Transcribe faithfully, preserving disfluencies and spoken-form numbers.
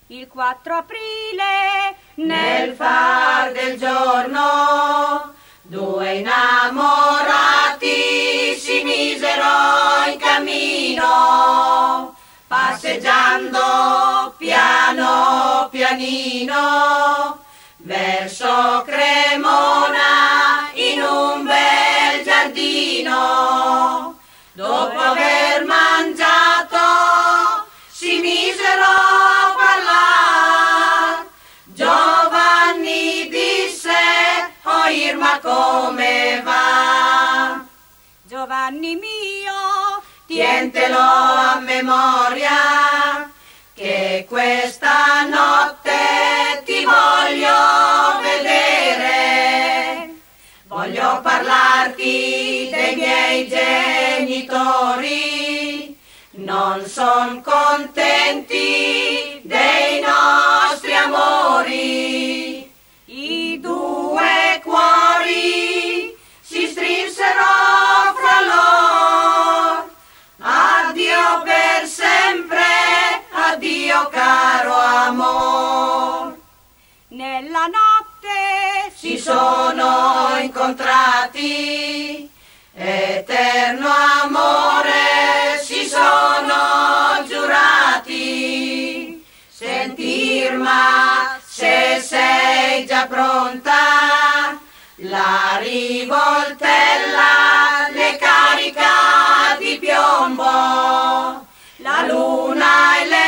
Il quattro aprile, nel far del giorno, due innamorati si misero in cammino, passeggiando piano pianino verso Cremona in un bel giardino. Dopo aver mangiato si misero a parlar. Giovanni disse: "Oh Irma, come va?" Giovanni mio, tientelo a memoria, che questa notte ti voglio vedere. Voglio parlarti dei miei genitori, non son contenti dei nostri amori. I due cuori si strinsero fra loro. Addio per sempre, addio caro amor. Nella notte si sono incontrati, eterno amore si sono giurati. Senti Irma, se sei già pronta, la rivoltella le carica di piombo, la luna e le